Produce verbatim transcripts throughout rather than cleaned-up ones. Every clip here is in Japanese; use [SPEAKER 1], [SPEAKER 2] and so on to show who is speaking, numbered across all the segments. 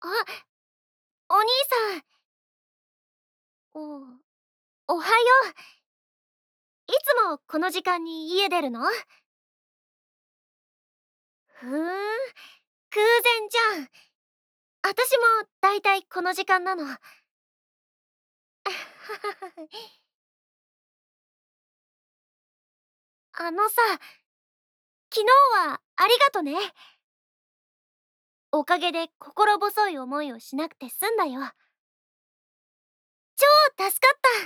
[SPEAKER 1] あ、お兄さん。お、おはよう。いつもこの時間に家出るの？ふーん、空前じゃん。あたしもだいたいこの時間なの。あのさ、昨日はありがとね。おかげで心細い思いをしなくて済んだよ。超助かった。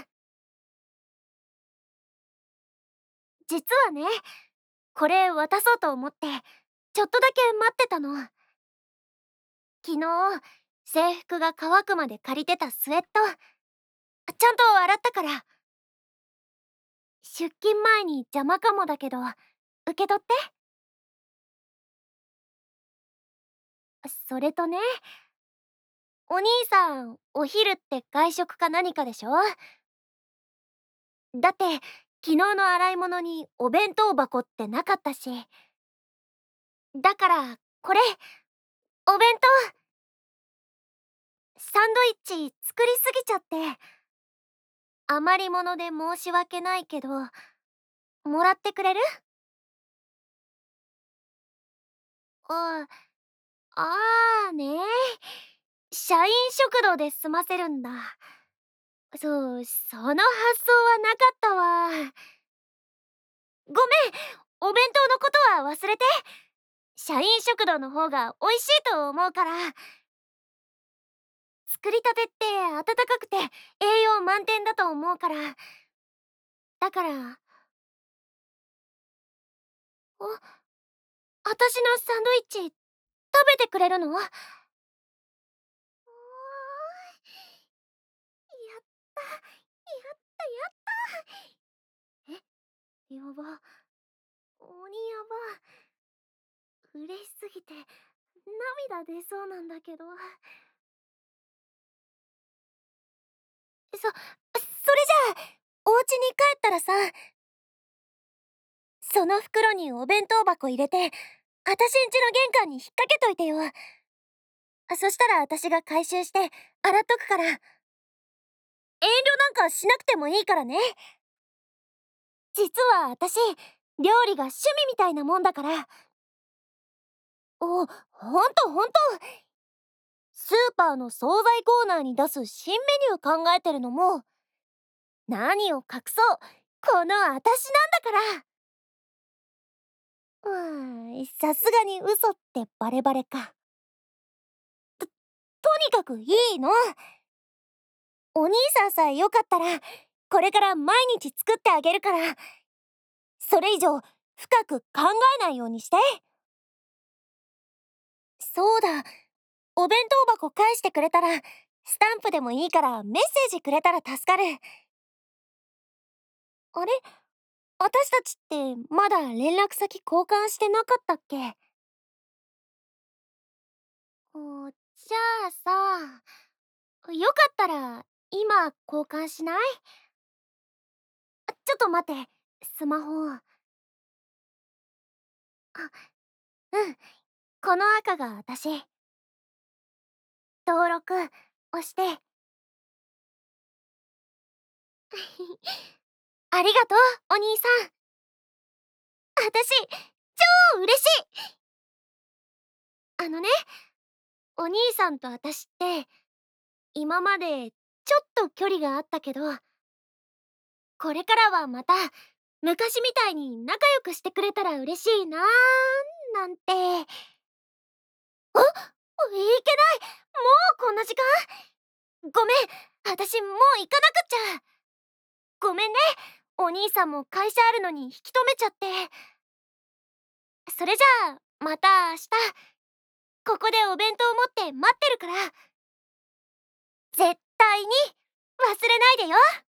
[SPEAKER 1] 実はね、これ渡そうと思ってちょっとだけ待ってたの。昨日制服が乾くまで借りてたスウェット、ちゃんと洗ったから。出勤前に邪魔かもだけど受け取って。それとね、お兄さんお昼って外食か何かでしょ？だって昨日の洗い物にお弁当箱ってなかったし。だからこれ、お弁当。サンドイッチ作りすぎちゃって余り物で申し訳ないけど、もらってくれる？ああーね、社員食堂で済ませるんだ。そう、その発想はなかったわ。ごめん、お弁当のことは忘れて。社員食堂の方が美味しいと思うから。作りたてって温かくて栄養満点だと思うから。だから。あ、あたしのサンドイッチ食べてくれるの？おー、やったやったやった。え、やば、鬼やば。嬉しすぎて涙出そうなんだけど。そ、それじゃあお家に帰ったらさ、その袋にお弁当箱入れてあたしんちの玄関に引っ掛けといてよ。そしたらあたしが回収して洗っとくから。遠慮なんかしなくてもいいからね。実はあたし料理が趣味みたいなもんだから。お、ほんとほんと。スーパーの惣菜コーナーに出す新メニュー考えてるのも、何を隠そう、このあたしなんだから。うーん、さすがに嘘ってバレバレか。と、とにかくいいの。お兄さんさえよかったらこれから毎日作ってあげるから、それ以上深く考えないようにして。そうだ、お弁当箱返してくれたらスタンプでもいいからメッセージくれたら助かる。あれ、私たちってまだ連絡先交換してなかったっけ？お、じゃあさ、よかったら今交換しない？ちょっと待って、スマホ。あ、うん、この赤が私。登録押して。ありがとう、お兄さん。あたし超嬉しい。あのね、お兄さんとあたしって今までちょっと距離があったけど、これからはまた昔みたいに仲良くしてくれたら嬉しいなーなんて。あ、いけない。もうこんな時間。ごめん、あたしもう行かなくっちゃ。ごめんね、お兄さんも会社あるのに引き止めちゃって。それじゃあまた明日ここでお弁当持って待ってるから。絶対に忘れないでよ。